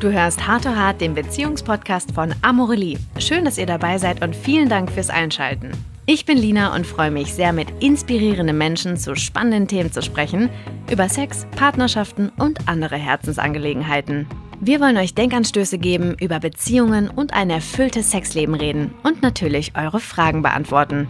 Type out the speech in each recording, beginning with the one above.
Du hörst Heart to Heart, den Beziehungspodcast von Amorelie. Schön, dass ihr dabei seid und vielen Dank fürs Einschalten. Ich bin Lina und freue mich sehr, mit inspirierenden Menschen zu spannenden Themen zu sprechen, über Sex, Partnerschaften und andere Herzensangelegenheiten. Wir wollen euch Denkanstöße geben, über Beziehungen und ein erfülltes Sexleben reden und natürlich eure Fragen beantworten.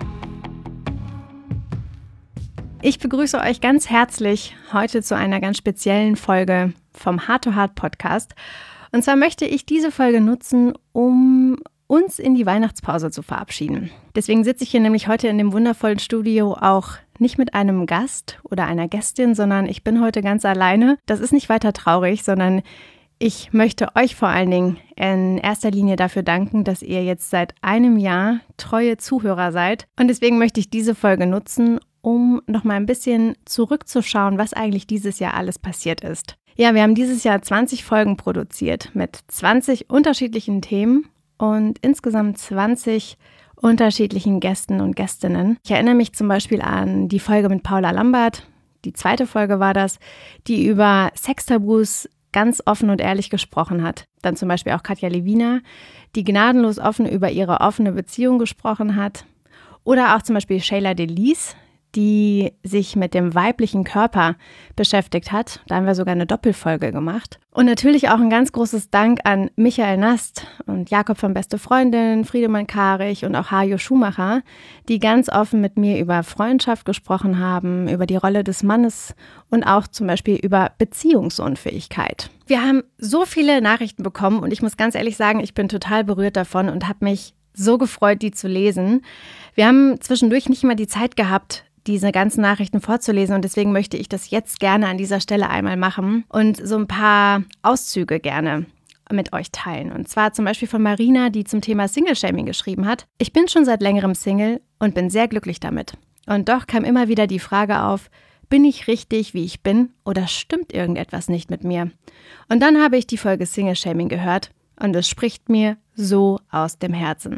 Ich begrüße euch ganz herzlich heute zu einer ganz speziellen Folge vom Heart to Heart Podcast. Und zwar möchte ich diese Folge nutzen, um uns in die Weihnachtspause zu verabschieden. Deswegen sitze ich hier nämlich heute in dem wundervollen Studio auch nicht mit einem Gast oder einer Gästin, sondern ich bin heute ganz alleine. Das ist nicht weiter traurig, sondern ich möchte euch vor allen Dingen in erster Linie dafür danken, dass ihr jetzt seit einem Jahr treue Zuhörer seid. Und deswegen möchte ich diese Folge nutzen, um nochmal ein bisschen zurückzuschauen, was eigentlich dieses Jahr alles passiert ist. Ja, wir haben dieses Jahr 20 Folgen produziert mit 20 unterschiedlichen Themen und insgesamt 20 unterschiedlichen Gästen und Gästinnen. Ich erinnere mich zum Beispiel an die Folge mit Paula Lambert, die zweite Folge war das, die über Sextabus ganz offen und ehrlich gesprochen hat. Dann zum Beispiel auch Katja Lewina, die gnadenlos offen über ihre offene Beziehung gesprochen hat. Oder auch zum Beispiel Shayla Delis, die sich mit dem weiblichen Körper beschäftigt hat. Da haben wir sogar eine Doppelfolge gemacht. Und natürlich auch ein ganz großes Dank an Michael Nast und Jakob von Beste Freundin, Friedemann Karich und auch Hajo Schumacher, die ganz offen mit mir über Freundschaft gesprochen haben, über die Rolle des Mannes und auch zum Beispiel über Beziehungsunfähigkeit. Wir haben so viele Nachrichten bekommen und ich muss ganz ehrlich sagen, ich bin total berührt davon und habe mich so gefreut, die zu lesen. Wir haben zwischendurch nicht mal die Zeit gehabt, diese ganzen Nachrichten vorzulesen und deswegen möchte ich das jetzt gerne an dieser Stelle einmal machen und so ein paar Auszüge gerne mit euch teilen. Und zwar zum Beispiel von Marina, die zum Thema Single-Shaming geschrieben hat. Ich bin schon seit längerem Single und bin sehr glücklich damit. Und doch kam immer wieder die Frage auf, bin ich richtig, wie ich bin oder stimmt irgendetwas nicht mit mir? Und dann habe ich die Folge Single-Shaming gehört und es spricht mir so aus dem Herzen.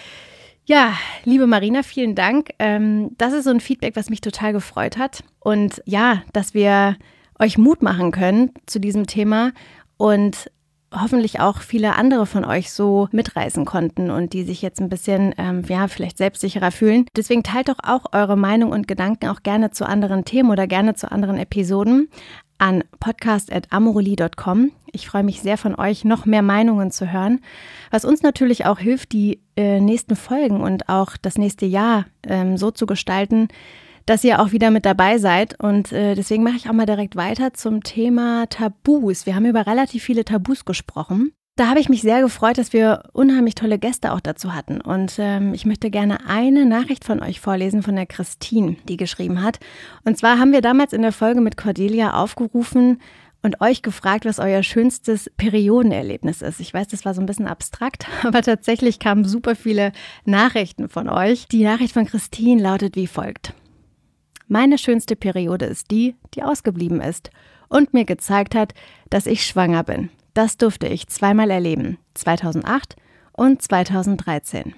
Ja, liebe Marina, vielen Dank. Das ist so ein Feedback, was mich total gefreut hat. Und ja, dass wir euch Mut machen können zu diesem Thema und hoffentlich auch viele andere von euch so mitreißen konnten und die sich jetzt ein bisschen, vielleicht selbstsicherer fühlen. Deswegen teilt doch auch eure Meinung und Gedanken auch gerne zu anderen Themen oder gerne zu anderen Episoden an podcast@amorelie.com. Ich freue mich sehr von euch, noch mehr Meinungen zu hören, was uns natürlich auch hilft, die nächsten Folgen und auch das nächste Jahr so zu gestalten, dass ihr auch wieder mit dabei seid. Und deswegen mache ich auch mal direkt weiter zum Thema Tabus. Wir haben über relativ viele Tabus gesprochen. Da habe ich mich sehr gefreut, dass wir unheimlich tolle Gäste auch dazu hatten. Und ich möchte gerne eine Nachricht von euch vorlesen, von der Christine, die geschrieben hat. Und zwar haben wir damals in der Folge mit Cordelia aufgerufen und euch gefragt, was euer schönstes Periodenerlebnis ist. Ich weiß, das war so ein bisschen abstrakt, aber tatsächlich kamen super viele Nachrichten von euch. Die Nachricht von Christine lautet wie folgt. Meine schönste Periode ist die, die ausgeblieben ist und mir gezeigt hat, dass ich schwanger bin. Das durfte ich zweimal erleben, 2008 und 2013.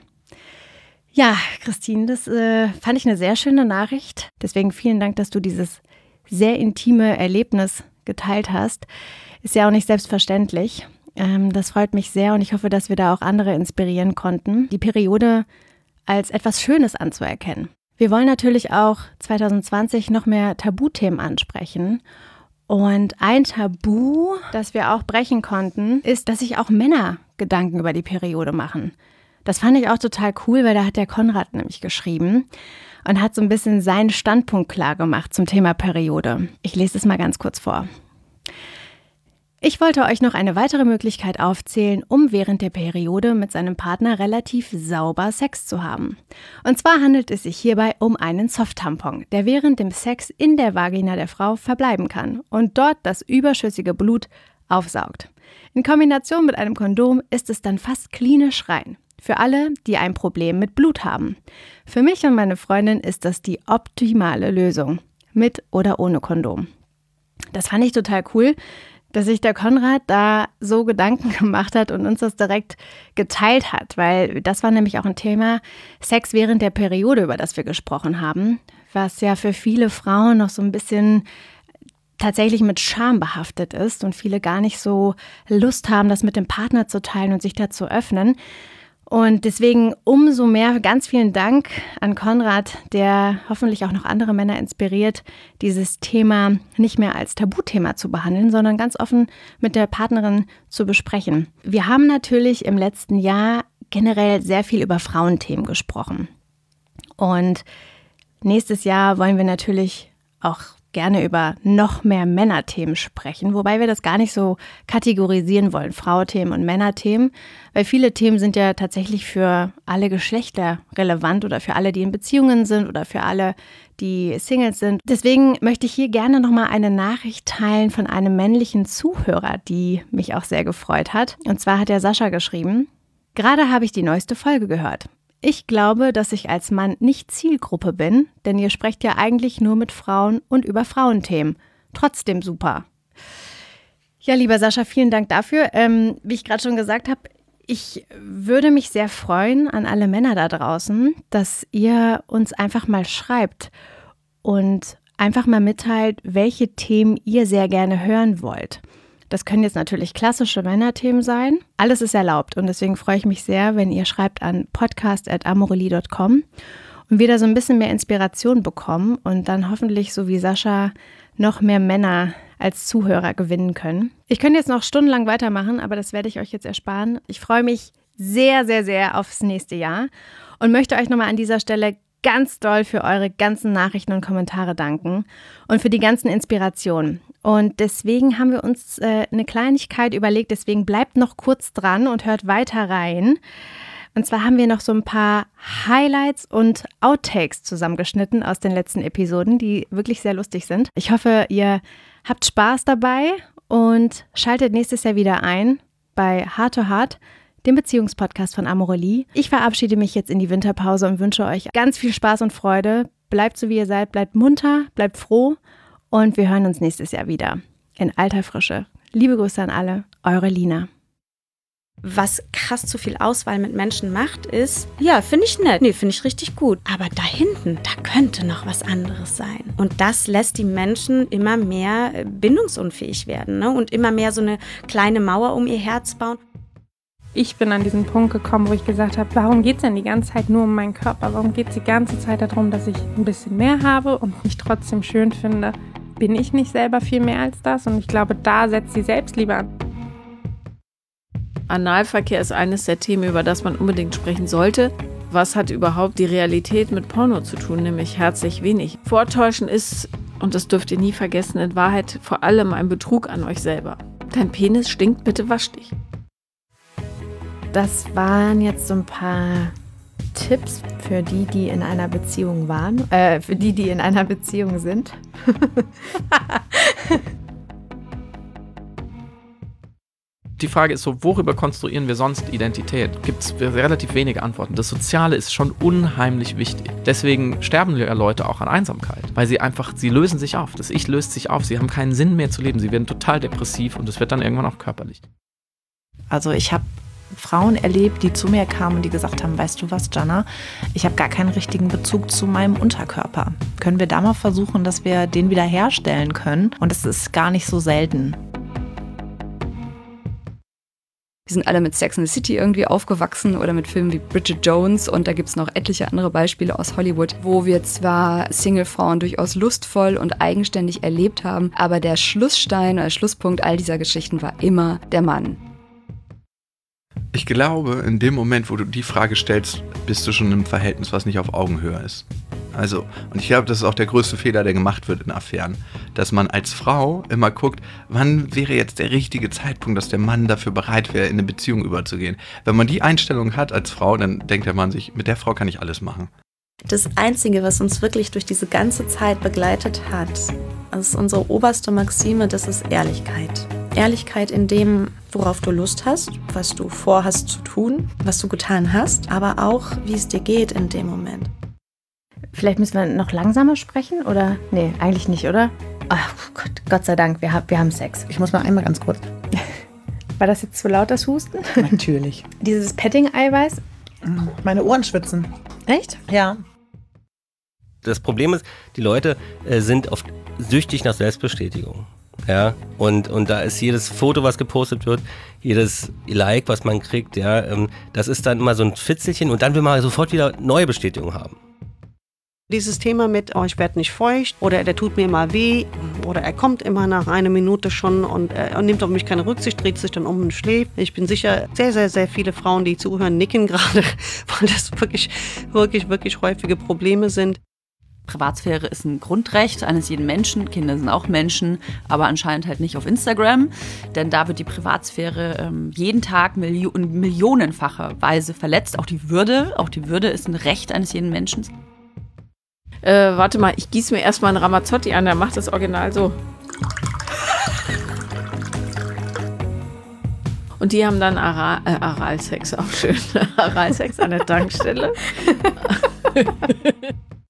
Ja, Christine, das fand ich eine sehr schöne Nachricht. Deswegen vielen Dank, dass du dieses sehr intime Erlebnis geteilt hast. Ist ja auch nicht selbstverständlich. Das freut mich sehr und ich hoffe, dass wir da auch andere inspirieren konnten, die Periode als etwas Schönes anzuerkennen. Wir wollen natürlich auch 2020 noch mehr Tabuthemen ansprechen. Und ein Tabu, das wir auch brechen konnten, ist, dass sich auch Männer Gedanken über die Periode machen. Das fand ich auch total cool, weil da hat der Konrad nämlich geschrieben und hat so ein bisschen seinen Standpunkt klar gemacht zum Thema Periode. Ich lese es mal ganz kurz vor. Ich wollte euch noch eine weitere Möglichkeit aufzählen, um während der Periode mit seinem Partner relativ sauber Sex zu haben. Und zwar handelt es sich hierbei um einen Soft-Tampon, der während dem Sex in der Vagina der Frau verbleiben kann und dort das überschüssige Blut aufsaugt. In Kombination mit einem Kondom ist es dann fast klinisch rein. Für alle, die ein Problem mit Blut haben. Für mich und meine Freundin ist das die optimale Lösung, mit oder ohne Kondom. Das fand ich total cool, dass sich der Konrad da so Gedanken gemacht hat und uns das direkt geteilt hat, weil das war nämlich auch ein Thema Sex während der Periode, über das wir gesprochen haben, was ja für viele Frauen noch so ein bisschen tatsächlich mit Scham behaftet ist und viele gar nicht so Lust haben, das mit dem Partner zu teilen und sich da zu öffnen. Und deswegen umso mehr ganz vielen Dank an Konrad, der hoffentlich auch noch andere Männer inspiriert, dieses Thema nicht mehr als Tabuthema zu behandeln, sondern ganz offen mit der Partnerin zu besprechen. Wir haben natürlich im letzten Jahr generell sehr viel über Frauenthemen gesprochen. Und nächstes Jahr wollen wir natürlich auch gerne über noch mehr Männerthemen sprechen, wobei wir das gar nicht so kategorisieren wollen, Frauenthemen und Männerthemen, weil viele Themen sind ja tatsächlich für alle Geschlechter relevant oder für alle, die in Beziehungen sind oder für alle, die Singles sind. Deswegen möchte ich hier gerne nochmal eine Nachricht teilen von einem männlichen Zuhörer, die mich auch sehr gefreut hat. Und zwar hat der Sascha geschrieben: Gerade habe ich die neueste Folge gehört. Ich glaube, dass ich als Mann nicht Zielgruppe bin, denn ihr sprecht ja eigentlich nur mit Frauen und über Frauenthemen. Trotzdem super. Ja, lieber Sascha, vielen Dank dafür. Wie ich gerade schon gesagt habe, ich würde mich sehr freuen an alle Männer da draußen, dass ihr uns einfach mal schreibt und einfach mal mitteilt, welche Themen ihr sehr gerne hören wollt. Das können jetzt natürlich klassische Männerthemen sein. Alles ist erlaubt und deswegen freue ich mich sehr, wenn ihr schreibt an podcast@amorelie.com und wir da so ein bisschen mehr Inspiration bekommen und dann hoffentlich, so wie Sascha, noch mehr Männer als Zuhörer gewinnen können. Ich könnte jetzt noch stundenlang weitermachen, aber das werde ich euch jetzt ersparen. Ich freue mich sehr, sehr, sehr aufs nächste Jahr und möchte euch nochmal an dieser Stelle ganz doll für eure ganzen Nachrichten und Kommentare danken und für die ganzen Inspirationen. Und deswegen haben wir uns eine Kleinigkeit überlegt, deswegen bleibt noch kurz dran und hört weiter rein. Und zwar haben wir noch so ein paar Highlights und Outtakes zusammengeschnitten aus den letzten Episoden, die wirklich sehr lustig sind. Ich hoffe, ihr habt Spaß dabei und schaltet nächstes Jahr wieder ein bei Heart to Heart, dem Beziehungspodcast von Amorelie. Ich verabschiede mich jetzt in die Winterpause und wünsche euch ganz viel Spaß und Freude. Bleibt so, wie ihr seid, bleibt munter, bleibt froh und wir hören uns nächstes Jahr wieder in alter Frische. Liebe Grüße an alle, eure Lina. Was krass zu viel Auswahl mit Menschen macht, ist, ja, finde ich nett, nee, finde ich richtig gut. Aber da hinten, da könnte noch was anderes sein. Und das lässt die Menschen immer mehr bindungsunfähig werden, ne? Und immer mehr so eine kleine Mauer um ihr Herz bauen. Ich bin an diesen Punkt gekommen, wo ich gesagt habe, warum geht es denn die ganze Zeit nur um meinen Körper? Warum geht es die ganze Zeit darum, dass ich ein bisschen mehr habe und mich trotzdem schön finde? Bin ich nicht selber viel mehr als das? Und ich glaube, da setzt die Selbstliebe an. Analverkehr ist eines der Themen, über das man unbedingt sprechen sollte. Was hat überhaupt die Realität mit Porno zu tun? Nämlich herzlich wenig. Vortäuschen ist, und das dürft ihr nie vergessen, in Wahrheit vor allem ein Betrug an euch selber. Dein Penis stinkt, bitte wasch dich. Das waren jetzt so ein paar Tipps für die, die in einer Beziehung waren. Für die, die in einer Beziehung sind. Die Frage ist so, worüber konstruieren wir sonst Identität? Gibt es relativ wenige Antworten. Das Soziale ist schon unheimlich wichtig. Deswegen sterben ja Leute auch an Einsamkeit, weil sie lösen sich auf. Das Ich löst sich auf. Sie haben keinen Sinn mehr zu leben. Sie werden total depressiv und es wird dann irgendwann auch körperlich. Also ich habe Frauen erlebt, die zu mir kamen und die gesagt haben, weißt du was, Jana, ich habe gar keinen richtigen Bezug zu meinem Unterkörper. Können wir da mal versuchen, dass wir den wieder herstellen können? Und es ist gar nicht so selten. Wir sind alle mit Sex and the City irgendwie aufgewachsen oder mit Filmen wie Bridget Jones und da gibt es noch etliche andere Beispiele aus Hollywood, wo wir zwar Singlefrauen durchaus lustvoll und eigenständig erlebt haben, aber der Schlussstein oder Schlusspunkt all dieser Geschichten war immer der Mann. Ich glaube, in dem Moment, wo du die Frage stellst, bist du schon in einem Verhältnis, was nicht auf Augenhöhe ist. Also, und ich glaube, das ist auch der größte Fehler, der gemacht wird in Affären, dass man als Frau immer guckt, wann wäre jetzt der richtige Zeitpunkt, dass der Mann dafür bereit wäre, in eine Beziehung überzugehen. Wenn man die Einstellung hat als Frau, dann denkt der Mann sich, mit der Frau kann ich alles machen. Das Einzige, was uns wirklich durch diese ganze Zeit begleitet hat, das ist unsere oberste Maxime, das ist Ehrlichkeit. Ehrlichkeit in dem, worauf du Lust hast, was du vorhast zu tun, was du getan hast, aber auch, wie es dir geht in dem Moment. Vielleicht müssen wir noch langsamer sprechen, oder? Nee, eigentlich nicht, oder? Ach Gott sei Dank, wir haben Sex. Ich muss mal einmal ganz kurz. War das jetzt zu laut, das Husten? Natürlich. Dieses Petting-Eiweiß? Meine Ohren schwitzen. Echt? Ja. Das Problem ist, die Leute sind oft süchtig nach Selbstbestätigung. Ja, und da ist jedes Foto, was gepostet wird, jedes Like, was man kriegt, ja, das ist dann immer so ein Fitzelchen und dann will man sofort wieder neue Bestätigung haben. Dieses Thema mit, ich werde nicht feucht oder der tut mir mal weh oder er kommt immer nach einer Minute schon und er nimmt auf mich keine Rücksicht, dreht sich dann um und schläft. Ich bin sicher, sehr, sehr, sehr viele Frauen, die zuhören, nicken gerade, weil das wirklich, wirklich, wirklich häufige Probleme sind. Privatsphäre ist ein Grundrecht eines jeden Menschen. Kinder sind auch Menschen, aber anscheinend halt nicht auf Instagram. Denn da wird die Privatsphäre jeden Tag millionenfacher Weise verletzt. Auch die Würde ist ein Recht eines jeden Menschen. Warte mal, ich gieße mir erstmal einen Ramazzotti an, der macht das Original so. Und die haben dann Aralsex, auch schön. Aralsex an der Tankstelle.